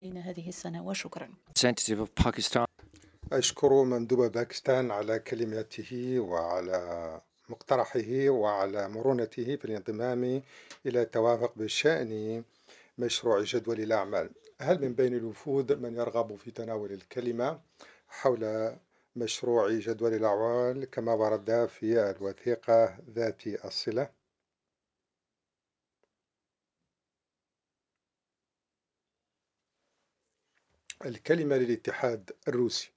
بين هذه السنة وشكرا. representative of Pakistan. أشكر مندوب باكستان على كلماته وعلى مقترحه وعلى مرونته في الانضمام إلى التوافق بشأن مشروع جدول الأعمال. هل من بين الوفود من يرغب في تناول الكلمة حول مشروع جدول الأعمال كما ورد في الوثيقة ذات الصلة؟ الكلمة للاتحاد الروسي.